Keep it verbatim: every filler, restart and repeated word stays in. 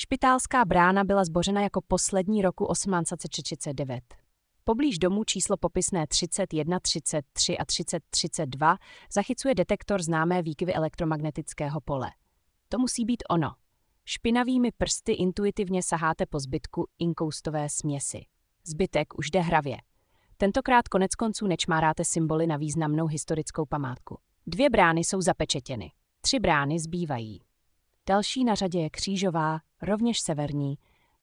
Špitálská brána byla zbořena jako poslední roku osmnáct set třicet devět. Poblíž domu číslo popisné třicet jedna, třicet tři a třicet třicet dva zachycuje detektor známé výkyvy elektromagnetického pole. To musí být ono. Špinavými prsty intuitivně saháte po zbytku inkoustové směsi. Zbytek už jde hravě. Tentokrát koneckonců nečmáráte symboly na významnou historickou památku. Dvě brány jsou zapečetěny. Tři brány zbývají. Další na řadě je křížová, rovněž severní,